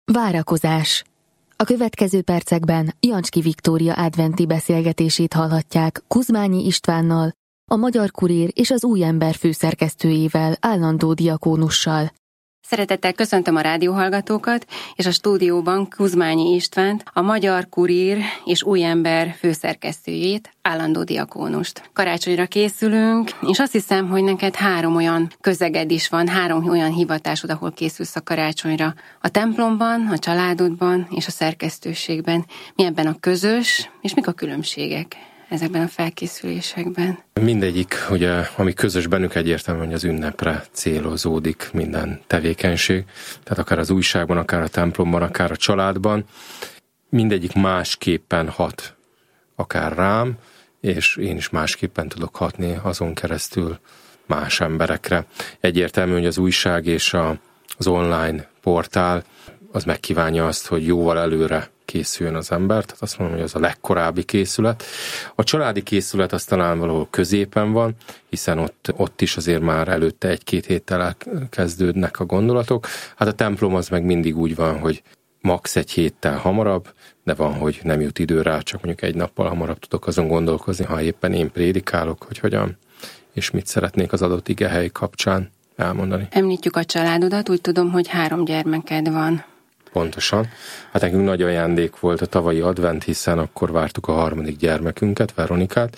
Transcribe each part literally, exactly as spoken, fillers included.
Várakozás. A következő percekben Jancski Viktória adventi beszélgetését hallhatják Kuzmányi Istvánnal, a Magyar Kurír és az Új Ember főszerkesztőjével, állandó diakónussal. Szeretettel köszöntöm a rádióhallgatókat, és a stúdióban Kuzmányi Istvánt, a Magyar Kurír és Új Ember főszerkesztőjét, állandó diakónust. Karácsonyra készülünk, és azt hiszem, hogy neked három olyan közeged is van, három olyan hivatásod, ahol készülsz a karácsonyra. A templomban, a családodban és a szerkesztőségben. Mi ebben a közös, és mik a különbségek ezekben a felkészülésekben? Mindegyik, ugye, ami közös bennük, egyértelműen, hogy az ünnepre célozódik minden tevékenység. Tehát akár az újságban, akár a templomban, akár a családban. Mindegyik másképpen hat akár rám, és én is másképpen tudok hatni azon keresztül más emberekre. Egyértelmű, hogy az újság és a, az online portál az megkívánja azt, hogy jóval előre készüljön az ember, tehát azt mondom, hogy az a legkorábbi készület. A családi készület az talán valahol középen van, hiszen ott, ott is azért már előtte egy-két héttel kezdődnek a gondolatok. Hát a templom az meg mindig úgy van, hogy max. egy héttel hamarabb, de van, hogy nem jut idő rá, csak mondjuk egy nappal hamarabb tudok azon gondolkozni, ha éppen én prédikálok, hogy hogyan és mit szeretnék az adott igehely kapcsán elmondani. Említjük a családodat, úgy tudom, hogy három gyermeked van. Pontosan. Hát nekünk nagy ajándék volt a tavalyi advent, hiszen akkor vártuk a harmadik gyermekünket, Veronikát,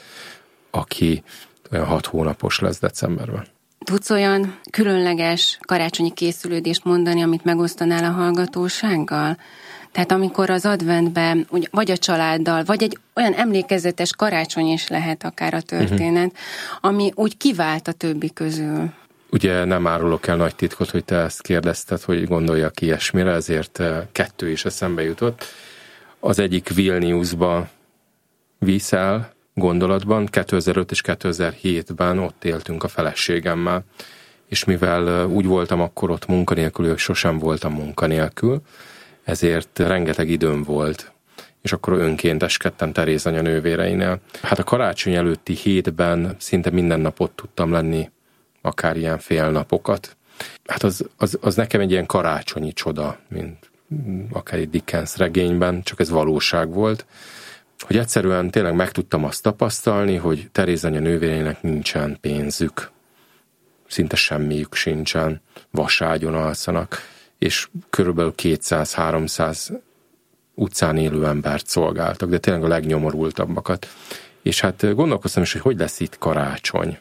aki olyan hat hónapos lesz decemberben. Tudsz olyan különleges karácsonyi készülődést mondani, amit megosztanál a hallgatósággal? Tehát amikor az adventben, vagy a családdal, vagy egy olyan emlékezetes karácsony is lehet akár a történet, uh-huh. ami úgy kivált a többi közül. Ugye nem árulok el nagy titkot, hogy te ezt kérdezted, hogy gondoljak ilyesmire, ezért kettő is eszembe jutott. Az egyik Vilniusba visz el gondolatban, kétezer-öt és kétezer-hétben ott éltünk a feleségemmel, és mivel úgy voltam akkor ott munkanélkül, hogy sosem voltam munkanélkül, ezért rengeteg időm volt, és akkor önkénteskedtem Teréz anya nővéreinél. Hát a karácsony előtti hétben szinte minden nap ott tudtam lenni, akár ilyen fél napokat. Hát az, az, az nekem egy ilyen karácsonyi csoda, mint akár egy Dickens regényben, csak ez valóság volt, hogy egyszerűen tényleg meg tudtam azt tapasztalni, hogy Teréz anya nővéreinek nincsen pénzük, szinte semmiük sincsen, vaságyon alszanak, és körülbelül kétszáz-háromszáz utcán élő embert szolgáltak, de tényleg a legnyomorultabbakat. És hát gondolkoztam is, hogy hogy lesz itt karácsony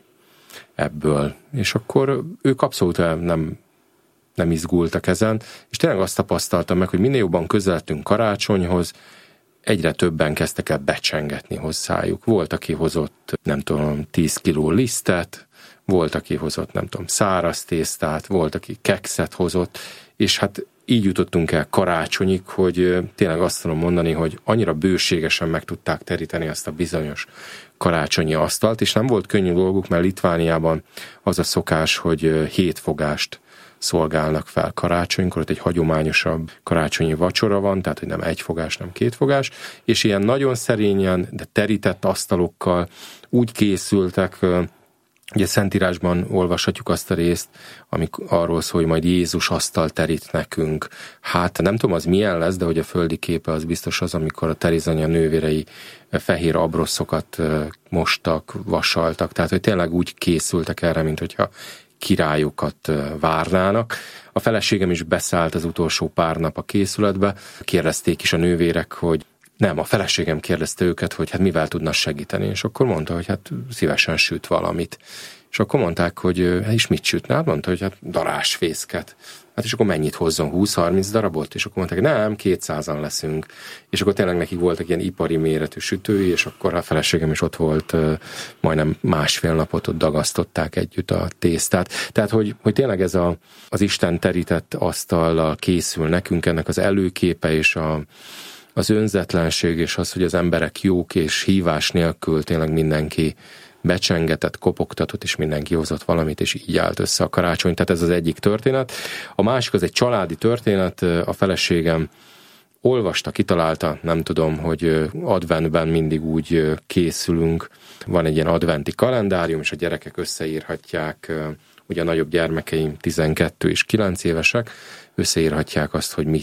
ebből. És akkor ők abszolút nem, nem izgultak ezen, és tényleg azt tapasztaltam meg, hogy minél jobban közeledtünk karácsonyhoz, egyre többen kezdtek el becsengetni hozzájuk. Volt, aki hozott, nem tudom, tíz kiló lisztet, volt, aki hozott, nem tudom, száraz tésztát, volt, aki kekszet hozott, és hát így jutottunk el karácsonyig, hogy tényleg azt tudom mondani, hogy annyira bőségesen meg tudták teríteni azt a bizonyos karácsonyi asztalt, és nem volt könnyű dolguk, mert Litvániában az a szokás, hogy hét fogást szolgálnak fel karácsonykor, ott egy hagyományosabb karácsonyi vacsora van, tehát hogy nem egy fogás, nem két fogás, és ilyen nagyon szerényen, de terített asztalokkal úgy készültek. Ugye Szentírásban olvashatjuk azt a részt, amik arról szól, hogy majd Jézus asztal terít nekünk. Hát nem tudom, az milyen lesz, de hogy a földi képe az biztos az, amikor a Teréz anya nővérei fehér abroszokat mostak, vasaltak. Tehát, hogy tényleg úgy készültek erre, mint hogyha királyokat várnának. A feleségem is beszállt az utolsó pár nap a készületbe. Kérdezték is a nővérek, hogy nem, a feleségem kérdezte őket, hogy hát mivel tudna segíteni, és akkor mondta, hogy hát szívesen süt valamit. És akkor mondták, hogy hát is mit sütne? Hát mondta, hogy hát darásfészket. Hát és akkor mennyit hozzon? húsz-harminc darabot? És akkor mondták, hogy nem, kétszázan leszünk. És akkor tényleg nekik voltak ilyen ipari méretű sütői, és akkor a feleségem is ott volt, majdnem másfél napot ott dagasztották együtt a tésztát. Tehát, hogy, hogy tényleg ez a, az Isten terített asztallal készül nekünk, ennek az előképe és a az önzetlenség és az, hogy az emberek jók és hívás nélkül tényleg mindenki becsengetett, kopogtatott, és mindenki hozott valamit, és így állt össze a karácsony. Tehát ez az egyik történet. A másik az egy családi történet. A feleségem olvasta, kitalálta, nem tudom, hogy adventben mindig úgy készülünk. Van egy ilyen adventi kalendárium, és a gyerekek összeírhatják, ugye a nagyobb gyermekeim tizenkettő és kilenc évesek, összeírhatják azt, hogy mit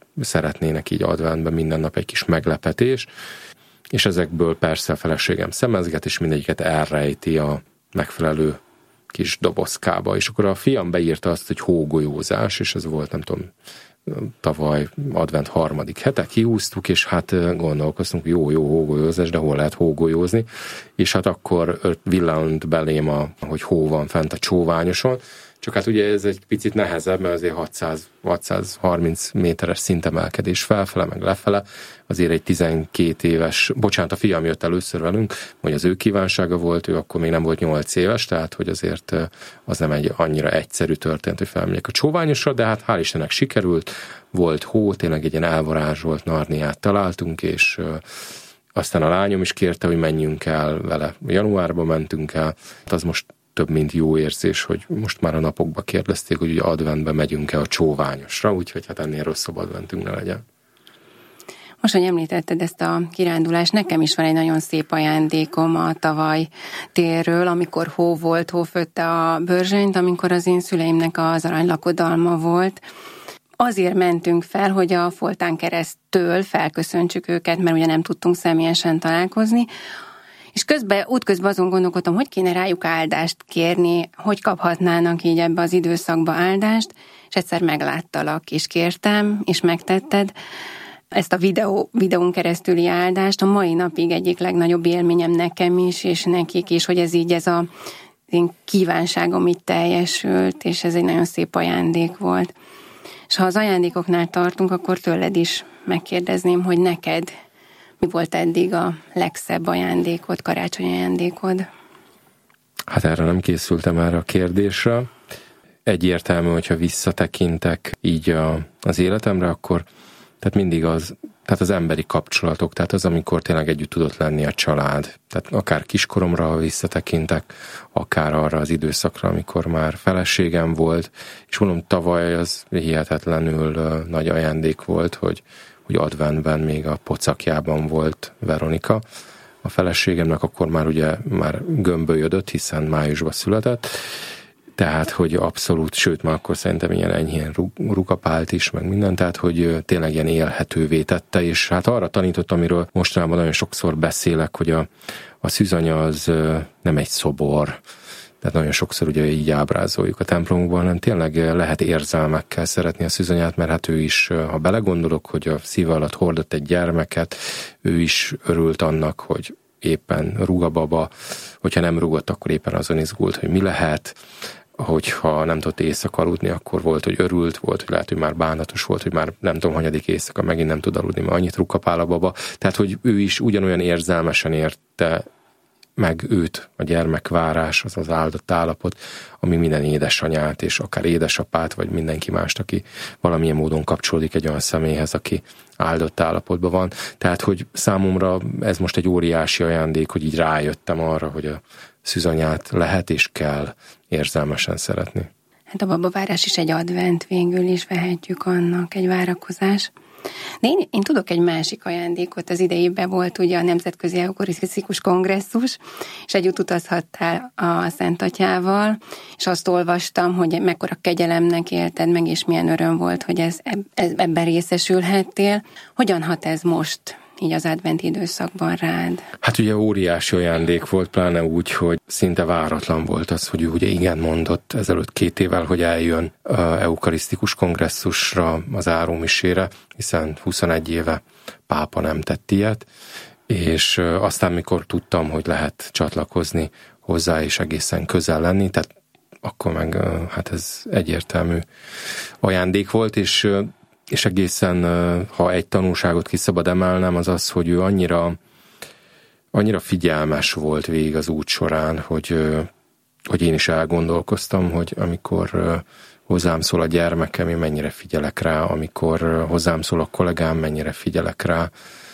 szeretnének így adventben minden nap egy kis meglepetés, és ezekből persze a feleségem szemezget, és mindegyiket elrejti a megfelelő kis dobozkába, és akkor a fiam beírta azt, hogy hógolyózás, és ez volt, nem tudom, tavaly advent harmadik hete, kihúztuk, és hát gondolkoztunk, jó, jó hógolyózás, de hol lehet hógolyózni, és hát akkor villant belém, a, hogy hó van fent a csóványoson, csak hát ugye ez egy picit nehezebb, mert azért hatszáz hatszázharminc méteres szintemelkedés felfele, meg lefele, azért egy tizenkét éves, bocsánat, a fiam jött először velünk, hogy az ő kívánsága volt, ő akkor még nem volt nyolc éves, tehát hogy azért az nem egy annyira egyszerű történt, hogy felmegyek a csóványosra, de hát hál' Istennek sikerült, volt hó, tényleg egy ilyen elvarázsolt Narniát találtunk, és aztán a lányom is kérte, hogy menjünk el vele. Januárban mentünk el, hát az most több mint jó érzés, hogy most már a napokban kérdezték, hogy ugye adventben megyünk-e a csóványosra, úgyhogy hát ennél rosszabb adventünk ne legyen. Most, hogy említetted ezt a kirándulást, nekem is van egy nagyon szép ajándékom a tavaly térről, amikor hó volt, hó fötte a Börzsönyt, amikor az én szüleimnek az aranylakodalma volt. Azért mentünk fel, hogy a Foltán keresztől felköszöntsük őket, mert ugye nem tudtunk személyesen találkozni, és közben, útközben azon gondolkodtam, hogy kéne rájuk áldást kérni, hogy kaphatnának így ebbe az időszakba áldást, és egyszer megláttalak, és kértem, és megtetted ezt a videó, videón keresztüli áldást. A mai napig egyik legnagyobb élményem nekem is, és nekik is, hogy ez így ez a én kívánságom itt teljesült, és ez egy nagyon szép ajándék volt. És ha az ajándékoknál tartunk, akkor tőled is megkérdezném, hogy neked mi volt eddig a legszebb ajándékod, karácsonyi ajándékod? Hát erre nem készültem erre a kérdésre. Egyértelmű, hogyha visszatekintek így a, az életemre, akkor tehát mindig az, tehát az emberi kapcsolatok, tehát az, amikor tényleg együtt tudott lenni a család. Tehát akár kiskoromra, ha visszatekintek, akár arra az időszakra, amikor már feleségem volt, és mondom, tavaly az hihetetlenül nagy ajándék volt, hogy hogy adventben még a pocakjában volt Veronika. A feleségemnek akkor már ugye már gömbölyödött, hiszen májusban született, tehát, hogy abszolút, sőt, már akkor szerintem ilyen enyhén rugapált is, meg minden, tehát, hogy tényleg ilyen élhetővé tette, és hát arra tanított, amiről mostanában nagyon sokszor beszélek, hogy a, a szűzanya az nem egy szobor, tehát nagyon sokszor ugye így ábrázoljuk a templomokban, hanem tényleg lehet érzelmekkel szeretni a szűzanyát, mert hát ő is, ha belegondolok, hogy a szíve alatt hordott egy gyermeket, ő is örült annak, hogy éppen rúg a baba, hogyha nem rúgott, akkor éppen azon izgult, hogy mi lehet, hogyha nem tudott éjszaka aludni, akkor volt, hogy örült, volt, hogy lehet, hogy már bánatos volt, hogy már nem tudom, hanyadik éjszaka megint nem tud aludni, mert annyit rúgkapál a baba. Tehát, hogy ő is ugyanolyan érzelmesen érte meg őt, a gyermekvárás, az az áldott állapot, ami minden édesanyát, és akár édesapát, vagy mindenki mást, aki valamilyen módon kapcsolódik egy olyan személyhez, aki áldott állapotban van. Tehát, hogy számomra ez most egy óriási ajándék, hogy így rájöttem arra, hogy a szűzanyát lehet és kell érzelmesen szeretni. Hát a babavárás is egy advent, végül is vehetjük annak, egy várakozás. De én, én tudok egy másik ajándékot, az idejében volt ugye a Nemzetközi Eukarisztikus Kongresszus, és együtt utazhattál a Szent Atyával, és azt olvastam, hogy mekkora kegyelemnek élted meg, és milyen öröm volt, hogy ez, ez, ebben részesülhettél. Hogyan hat ez most így az adventi időszakban rád? Hát ugye óriási ajándék volt, pláne úgy, hogy szinte váratlan volt az, hogy ő ugye igen mondott ezelőtt két évvel, hogy eljön a eukarisztikus kongresszusra, az árómisére, hiszen huszonegy éve pápa nem tett ilyet, és aztán mikor tudtam, hogy lehet csatlakozni hozzá és egészen közel lenni, tehát akkor meg hát ez egyértelmű ajándék volt, és és egészen, ha egy tanulságot ki szabad emelnem, az az, hogy ő annyira, annyira figyelmes volt végig az út során, hogy, hogy én is elgondolkoztam, hogy amikor hozzám szól a gyermekem, én mennyire figyelek rá, amikor hozzám szól a kollégám, mennyire figyelek rá,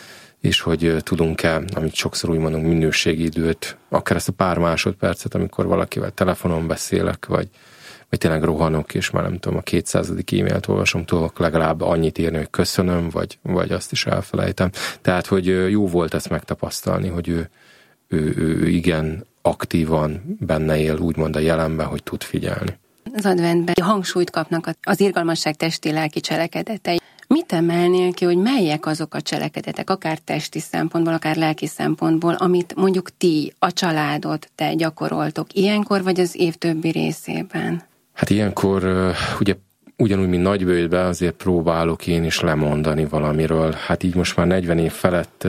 és hogy tudunk-e, amit sokszor úgy mondunk, minőségi időt, akár ezt a pár másodpercet, amikor valakivel telefonon beszélek, vagy vagy tényleg rohanok, és már nem tudom, a kétszázadik e-mailt olvasom, tudok legalább annyit írni, hogy köszönöm, vagy, vagy azt is elfelejtem. Tehát, hogy jó volt ezt megtapasztalni, hogy ő, ő, ő igen aktívan benne él, úgymond a jelenben, hogy tud figyelni. Az adventben hangsúlyt kapnak az irgalmasság testi lelki cselekedetei. mit emelnél ki, hogy melyek azok a cselekedetek, akár testi szempontból, akár lelki szempontból, amit mondjuk ti, a családod, te gyakoroltok ilyenkor, vagy az év többi részében? Hát ilyenkor ugye ugyanúgy, mint Nagybőjtben, azért próbálok én is lemondani valamiről. Hát így most már negyven év felett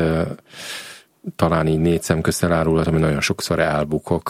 talán így négy szem közt elárulhatom, hogy nagyon sokszor elbukok.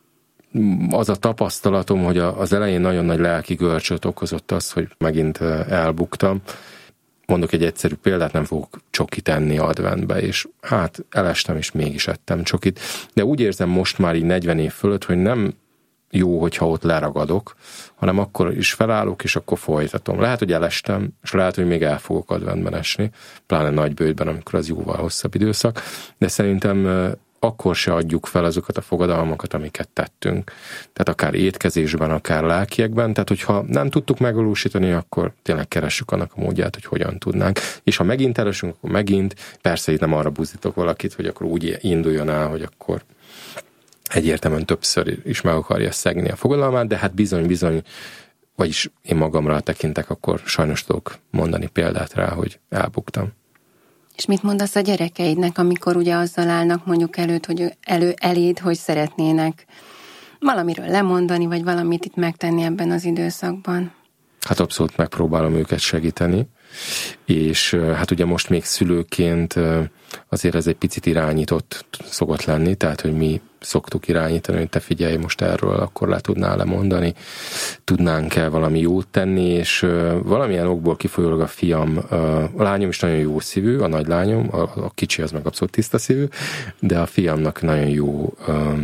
Az a tapasztalatom, hogy az elején nagyon nagy lelki görcsöt okozott az, hogy megint elbuktam. Mondok egy egyszerű példát, nem fogok csokit enni adventbe, és hát elestem, és mégis ettem csokit. De úgy érzem most már így negyven év fölött, hogy nem jó, hogyha ott leragadok, hanem akkor is felállok, és akkor folytatom. Lehet, hogy elestem, és lehet, hogy még el fogok adventben esni, pláne Nagybőjtben, amikor az jóval hosszabb időszak, de szerintem akkor se adjuk fel azokat a fogadalmakat, amiket tettünk. Tehát akár étkezésben, akár lelkiekben, tehát hogyha nem tudtuk megvalósítani, akkor tényleg keressük annak a módját, hogy hogyan tudnánk. És ha megint elesünk, akkor megint, persze itt nem arra buzdítok valakit, hogy akkor úgy induljon el, hogy akkor egyértelműen többször is meg akarja szegni a fogadalmát, de hát bizony-bizony, vagyis én magamra tekintek, akkor sajnos tudok mondani példát rá, hogy elbuktam. És mit mondasz a gyerekeidnek, amikor ugye azzal állnak mondjuk előtt, hogy elő eléd, hogy szeretnének valamiről lemondani, vagy valamit itt megtenni ebben az időszakban? Hát abszolút megpróbálom őket segíteni, és hát ugye most még szülőként azért ez egy picit irányított szokott lenni, tehát hogy mi szoktuk irányítani, hogy te figyelj most erről, akkor le tudnál lemondani, tudnánk-e valami jót tenni, és valamilyen okból kifolyólag a fiam, a lányom is nagyon jó szívű, a nagy lányom, a, a kicsi az meg abszolút tiszta szívű, de a fiamnak nagyon jó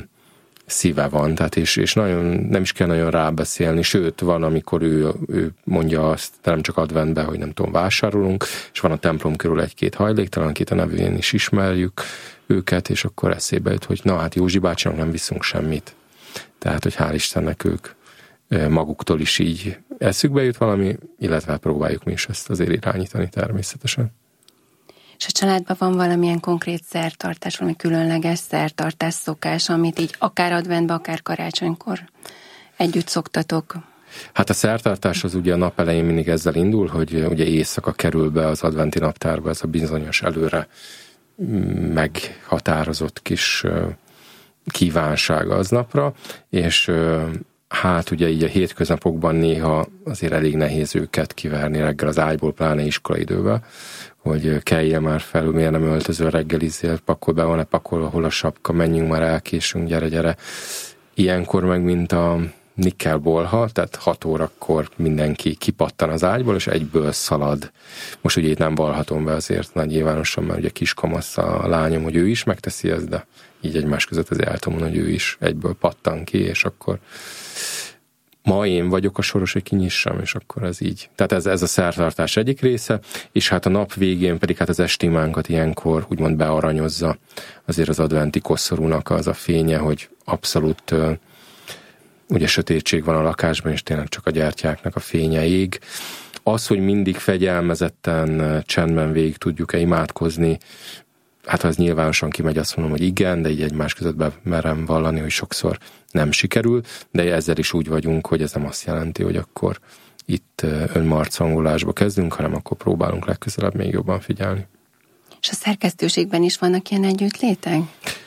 szíve van, tehát és, és nagyon, nem is kell nagyon rábeszélni, sőt, van, amikor ő, ő mondja azt, nem csak adventben, hogy nem tudom, vásárolunk, és van a templom körül egy-két hajléktalan, akit a nevén is ismerjük őket, és akkor eszébe jut, hogy na hát Józsi bácsinak nem viszünk semmit. Tehát, hogy hál' Istennek ők maguktól is így eszükbe jut valami, illetve próbáljuk mi is ezt azért irányítani természetesen. És a családban van valamilyen konkrét szertartás, valami különleges szertartás szokás, amit így akár adventben, akár karácsonykor együtt szoktatok? Hát a szertartás az ugye a nap elején mindig ezzel indul, hogy ugye éjszaka kerül be az adventi naptárba ez a bizonyos előre meghatározott kis kívánság aznapra, és hát ugye így a hétköznapokban néha azért elég nehéz őket kiverni reggel az ágyból, pláne iskolaidőben, hogy kelljél már fel, miért nem öltözöl, reggelizzél, pakol be, van-e pakolva, hol a sapka, menjünk már, elkésünk, gyere, gyere. Ilyenkor meg, mint a nikkelbolha, tehát hat órakor mindenki kipattan az ágyból, és egyből szalad. Most ugye itt nem vallhatom be azért nagy nyilvánosan, mert ugye kiskamasz a lányom, hogy ő is megteszi ezt, de így egymás között azért el tudom mondani, hogy ő is egyből pattan ki, és akkor ma én vagyok a soros, hogy kinyissam, és akkor ez így. Tehát ez, ez a szertartás egyik része, és hát a nap végén pedig hát az estimánkat ilyenkor úgymond bearanyozza azért az adventi koszorúnak az a fénye, hogy abszolút ugye sötétség van a lakásban, és tényleg csak a gyertyáknak a fénye ég. Az, hogy mindig fegyelmezetten, csendben végig tudjuk-e imádkozni, hát ha ez nyilvánosan kimegy, azt mondom, hogy igen, de így egymás között bemerem vallani, hogy sokszor nem sikerül, de ezzel is úgy vagyunk, hogy ez nem azt jelenti, hogy akkor itt önmarcangolásba kezdünk, hanem akkor próbálunk legközelebb még jobban figyelni. És a szerkesztőségben is vannak ilyen együttlétek?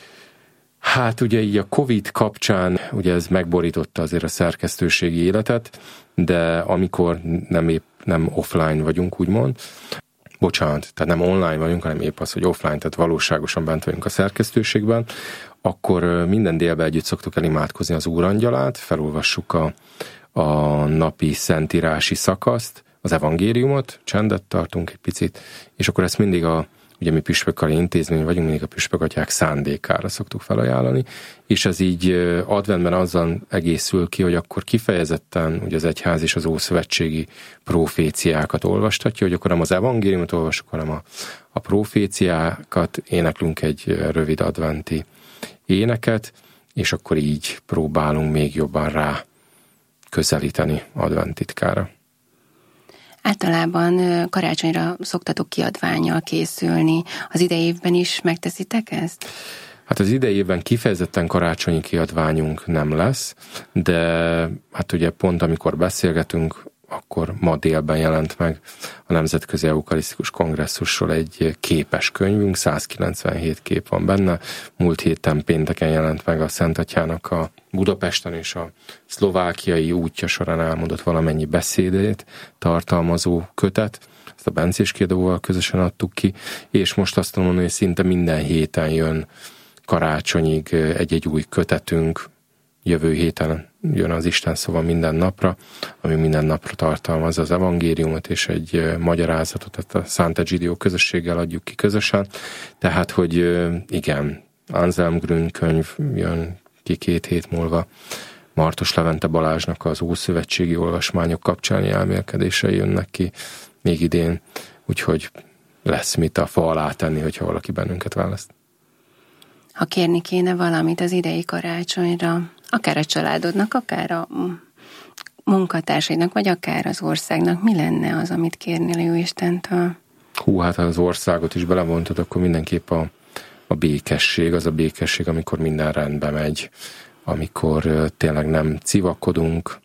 Hát ugye így a Covid kapcsán ugye ez megborította azért a szerkesztőségi életet, de amikor nem épp nem offline vagyunk, úgymond, bocsánat, tehát nem online vagyunk, hanem épp az, hogy offline, tehát valóságosan bent vagyunk a szerkesztőségben, akkor minden délben együtt szoktuk elimádkozni az Úrangyalát, felolvassuk a, a napi szentírási szakaszt, az evangéliumot, csendet tartunk egy picit, és akkor ezt mindig a ugye mi püspökkari intézmény vagyunk, mindig a püspökatyák szándékára szoktuk felajánlani, és ez így adventben azzal egészül ki, hogy akkor kifejezetten ugye az egyház és az ószövetségi proféciákat olvastatja, hogy akkor nem az evangéliumot olvasjuk, hanem a, a proféciákat, éneklünk egy rövid adventi éneket, és akkor így próbálunk még jobban rá közelíteni adventtitkára. Általában karácsonyra szoktatok kiadvánnyal készülni. Az idei évben is megteszitek ezt? Hát az idei évben kifejezetten karácsonyi kiadványunk nem lesz, de hát ugye pont amikor beszélgetünk, akkor ma délben jelent meg a Nemzetközi Eukarisztikus Kongresszusról egy képes könyvünk, százkilencvenhét kép van benne. Múlt héten pénteken jelent meg a Szent Atyának a Budapesten és a szlovákiai útja során elmondott valamennyi beszédét tartalmazó kötet. Ezt a Bencés Kiadóval közösen adtuk ki, és most azt mondom, hogy szinte minden héten jön karácsonyig egy-egy új kötetünk. Jövő héten jön az Isten szava minden napra, ami minden napra tartalmaz az evangéliumot, és egy magyarázatot, ezt a Sant'Egidio közösséggel adjuk ki közösen. Tehát, hogy igen, Anselm Grün könyv jön ki két hét múlva, Martos Levente Balázsnak az Ószövetségi olvasmányok kapcsáni elmélkedései jönnek ki még idén, úgyhogy lesz mit a fa alá tenni, hogyha valaki bennünket választ. Ha kérni kéne valamit az idei karácsonyra, akár a családodnak, akár a munkatársainak, vagy akár az országnak, mi lenne az, amit kérnél a Jóistentől? Hú, hát az országot is belevontad, akkor mindenképp a, a békesség, az a békesség, amikor minden rendbe megy, amikor tényleg nem civakodunk,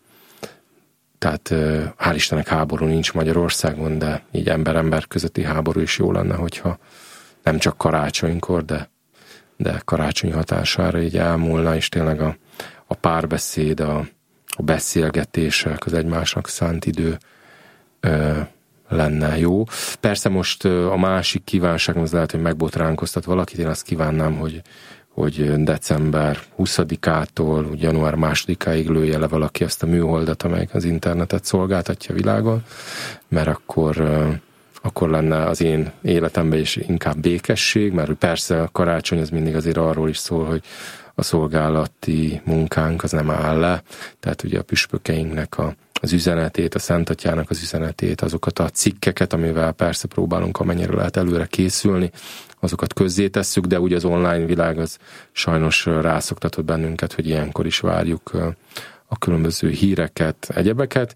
tehát hál' Istennek háború nincs Magyarországon, de így ember-ember közötti háború is jó lenne, hogyha nem csak karácsonykor, de, de karácsonyi hatására így elmúlna, és tényleg a, a párbeszéd, a, a beszélgetések, az egymásnak szánt idő ö, lenne jó. Persze most a másik kívánságom az lehet, hogy megbotránkoztat valakit, én azt kívánnám, hogy hogy december huszadikától január másodikáig lője le valaki azt a műholdat, amelyik az internetet szolgáltatja világon, mert akkor, akkor lenne az én életemben is inkább békesség, mert persze a karácsony az mindig azért arról is szól, hogy a szolgálati munkánk az nem áll le, tehát ugye a püspökeinknek a az üzenetét, a Szent Atyának az üzenetét, azokat a cikkeket, amivel persze próbálunk amennyire lehet előre készülni, azokat közzétesszük, de ugye az online világ az sajnos rászoktatott bennünket, hogy ilyenkor is várjuk a különböző híreket, egyebeket.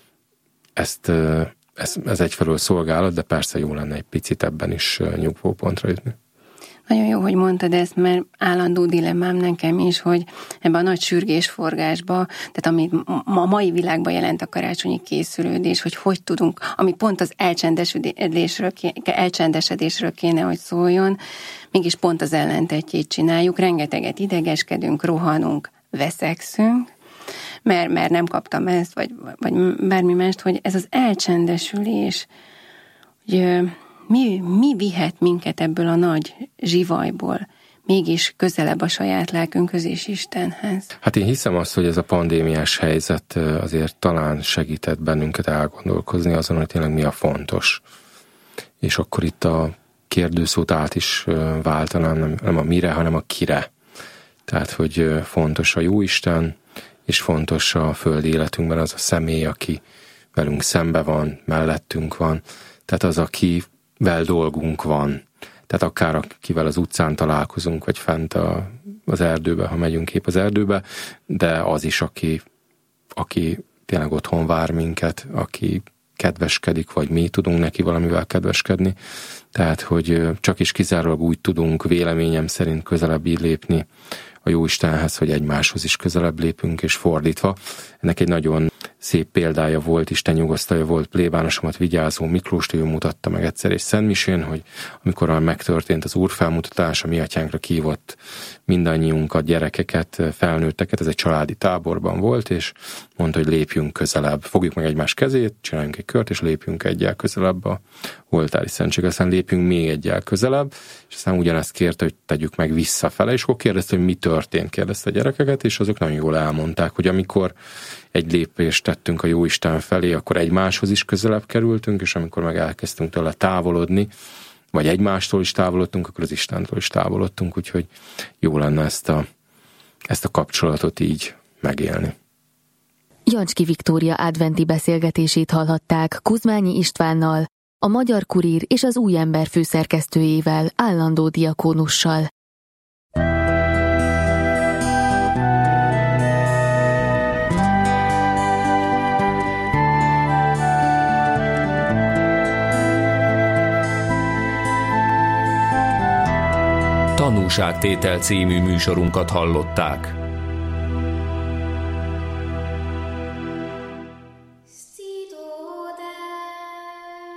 Ezt, ez, ez egyfelől szolgálat, de persze jó lenne egy picit ebben is nyugvópontra jutni. Nagyon jó, hogy mondtad ezt, mert állandó dilemmám nekem is, hogy ebben a nagy sürgésforgásba, tehát amit a mai világban jelent a karácsonyi készülődés, hogy hogy tudunk, ami pont az elcsendesedésről, elcsendesedésről kéne, hogy szóljon, mégis pont az ellentetjét csináljuk, rengeteget idegeskedünk, rohanunk, veszekszünk, mert, mert nem kaptam ezt, vagy, vagy bármi mást, hogy ez az elcsendesülés, hogy Mi, mi vihet minket ebből a nagy zsivajból mégis közelebb a saját lelkünkhöz és Istenhez? Hát én hiszem azt, hogy ez a pandémiás helyzet azért talán segített bennünket elgondolkozni azon, hogy tényleg mi a fontos. És akkor itt a kérdőszót át is váltanám, nem, nem a mire, hanem a kire. Tehát, hogy fontos a Jóisten, és fontos a földi életünkben az a személy, aki velünk szembe van, mellettünk van. Tehát az, aki vel dolgunk van. Tehát akár akivel az utcán találkozunk, vagy fent a, az erdőbe, ha megyünk épp az erdőbe, de az is, aki, aki tényleg otthon vár minket, aki kedveskedik, vagy mi tudunk neki valamivel kedveskedni. Tehát, hogy csak is kizárólag úgy tudunk véleményem szerint közelebb így lépni a Jóistenhez, hogy egymáshoz is közelebb lépünk, és fordítva. Ennek egy nagyon szép példája volt, Isten nyugosztalja volt plébánosomat vigyázó Miklóst, ő mutatta meg egyszer egy szentmisén, hogy amikor megtörtént az Úr felmutatása, mi atyánkra kívott mindannyiunkat, gyerekeket, felnőtteket, ez egy családi táborban volt, és mondta, hogy lépjünk közelebb, fogjuk meg egymás kezét, csináljunk egy kört, és lépjünk egyel közelebb a oltári szentség, aztán lépjünk még egyel közelebb, és aztán ugyanezt kérte, hogy tegyük meg visszafele, és akkor kérdezte, hogy mi történt, kérdezte a gyerekeket, és azok nagyon jól elmondták, hogy amikor egy lépést tettünk a Jóisten felé, akkor egymáshoz is közelebb kerültünk, és amikor meg elkezdtünk tőle távolodni, vagy egymástól is távolodtunk, akkor az Istentől is távolodtunk, úgyhogy jó lenne ezt a, ezt a kapcsolatot így megélni. Jancski Viktória adventi beszélgetését hallhatták Kuzmányi Istvánnal, a Magyar Kurír és az Új Ember főszerkesztőjével, állandó diakónussal. Tanúságtétel című műsorunkat hallották.